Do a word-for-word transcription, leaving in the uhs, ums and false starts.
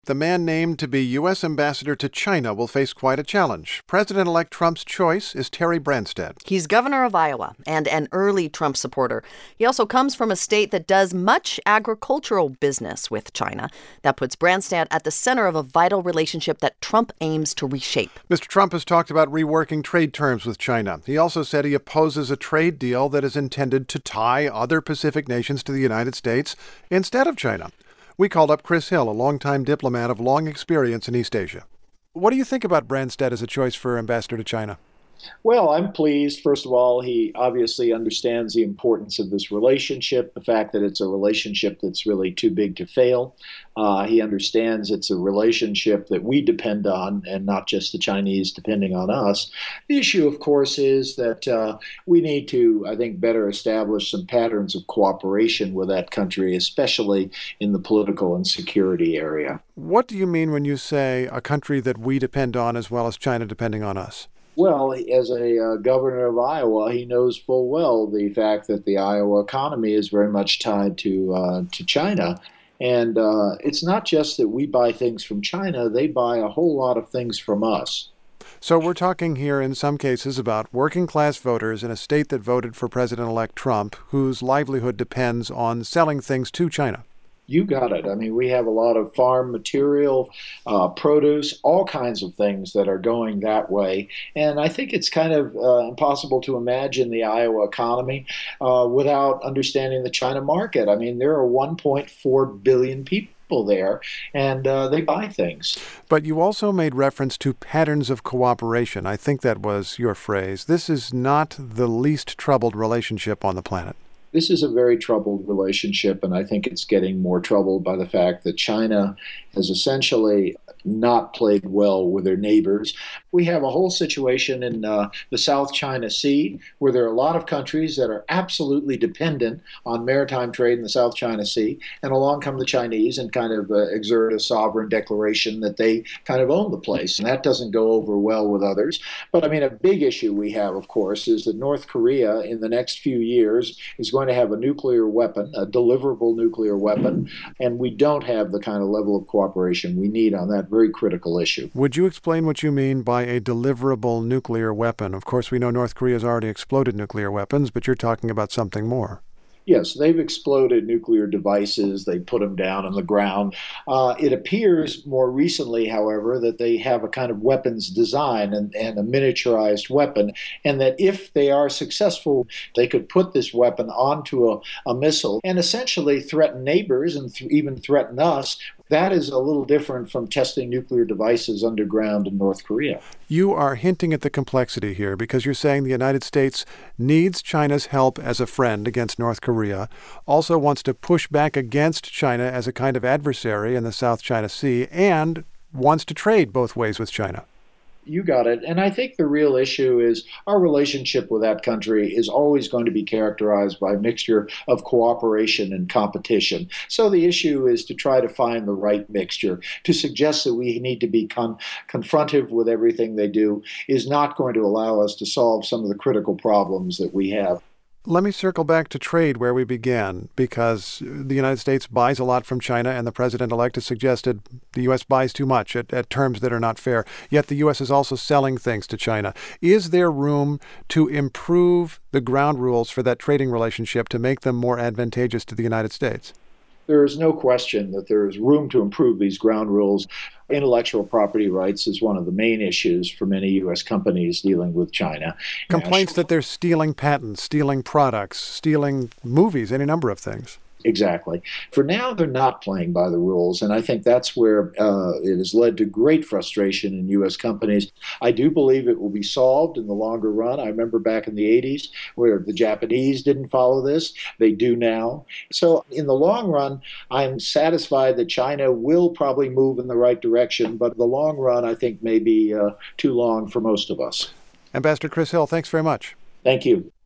The man named to be U S ambassador to China will face quite a challenge. President-elect Trump's choice is Terry Branstad. He's governor of Iowa and an early Trump supporter. He also comes from a state that does much agricultural business with China. That puts Branstad at the center of a vital relationship that Trump aims to reshape. Mister Trump has talked about reworking trade terms with China. He also said he opposes a trade deal that is intended to tie other Pacific nations to the United States instead of China. We called up Chris Hill, a longtime diplomat of long experience in East Asia. What do you think about Branstad as a choice for ambassador to China? Well, I'm pleased. First of all, he obviously understands the importance of this relationship, the fact that it's a relationship that's really too big to fail. Uh, he understands it's a relationship that we depend on and not just the Chinese depending on us. The issue, of course, is that uh, we need to, I think, better establish some patterns of cooperation with that country, especially in the political and security area. What do you mean when you say a country that we depend on as well as China depending on us? Well, as a uh, governor of Iowa, he knows full well the fact that the Iowa economy is very much tied to uh, to China. And uh, it's not just that we buy things from China, they buy a whole lot of things from us. So we're talking here in some cases about working-class voters in a state that voted for President-elect Trump, whose livelihood depends on selling things to China. You got it. I mean, we have a lot of farm material, uh, produce, all kinds of things that are going that way. And I think it's kind of uh, impossible to imagine the Iowa economy uh, without understanding the China market. I mean, there are one point four billion people there, and uh, they buy things. But you also made reference to patterns of cooperation. I think that was your phrase. This is not the least troubled relationship on the planet. This is a very troubled relationship, and I think it's getting more troubled by the fact that China has essentially not played well with their neighbors. We have a whole situation in uh, the South China Sea where there are a lot of countries that are absolutely dependent on maritime trade in the South China Sea, and along come the Chinese and kind of uh, exert a sovereign declaration that they kind of own the place, and that doesn't go over well with others. But I mean, a big issue we have, of course, is that North Korea in the next few years is going to have a nuclear weapon, a deliverable nuclear weapon, and we don't have the kind of level of cooperation we need on that very critical issue. Would you explain what you mean by a deliverable nuclear weapon? Of course, we know North Korea has already exploded nuclear weapons, but you're talking about something more. Yes, they've exploded nuclear devices. They put them down on the ground. Uh, it appears more recently, however, that they have a kind of weapons design and, and a miniaturized weapon, and that if they are successful, they could put this weapon onto a, a missile and essentially threaten neighbors and th- even threaten us. That is a little different from testing nuclear devices underground in North Korea. You are hinting at the complexity here because you're saying the United States needs China's help as a friend against North Korea, also wants to push back against China as a kind of adversary in the South China Sea, and wants to trade both ways with China. You got it. And I think the real issue is our relationship with that country is always going to be characterized by a mixture of cooperation and competition. So the issue is to try to find the right mixture. To suggest that we need to be con- confrontive with everything they do is not going to allow us to solve some of the critical problems that we have. Let me circle back to trade where we began, because the United States buys a lot from China, and the president-elect has suggested the U S buys too much at, at terms that are not fair. Yet the U S is also selling things to China. Is there room to improve the ground rules for that trading relationship to make them more advantageous to the United States? There is no question that there is room to improve these ground rules. Intellectual property rights is one of the main issues for many U S companies dealing with China. Complaints that they're stealing patents, stealing products, stealing movies, any number of things. Exactly. For now, they're not playing by the rules, and I think that's where uh, it has led to great frustration in U S companies. I do believe it will be solved in the longer run. I remember back in the eighties where the Japanese didn't follow this. They do now. So in the long run, I'm satisfied that China will probably move in the right direction, but the long run, I think, may be uh, too long for most of us. Ambassador Chris Hill, thanks very much. Thank you.